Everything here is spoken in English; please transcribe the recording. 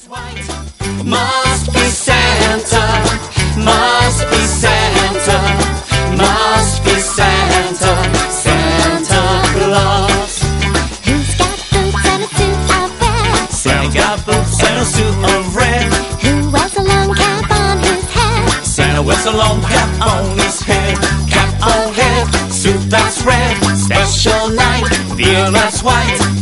white. Must be Santa, must be Santa, must be Santa, Santa Claus. Who's got boots and a suit of red? Santa got boots and a suit of red. Who wears a long cap on his head? Santa wears a long cap on his head. Cap on head, suit that's red. Special night, beer that's white.